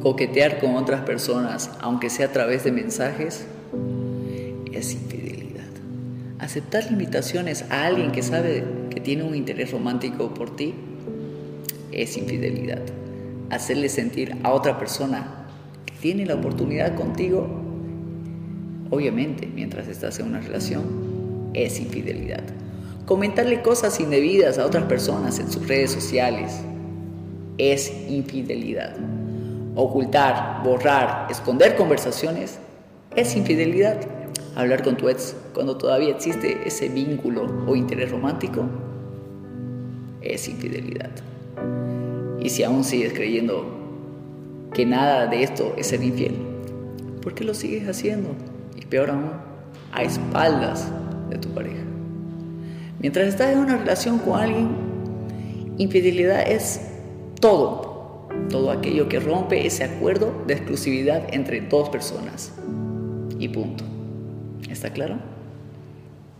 Coquetear con otras personas, aunque sea a través de mensajes, es infidelidad. Aceptar limitaciones a alguien que sabe que tiene un interés romántico por ti es infidelidad. Hacerle sentir a otra persona que tiene la oportunidad contigo, obviamente mientras estás en una relación, es infidelidad. Comentarle cosas indebidas a otras personas en sus redes sociales es infidelidad. Ocultar, borrar, esconder conversaciones es infidelidad. Hablar con tu ex cuando todavía existe ese vínculo o interés romántico es infidelidad. Y si aún sigues creyendo que nada de esto es ser infiel, ¿por qué lo sigues haciendo? Y peor aún, a espaldas de tu pareja. Mientras estás en una relación con alguien, infidelidad es todo aquello que rompe ese acuerdo de exclusividad entre dos personas. Y punto. ¿Está claro?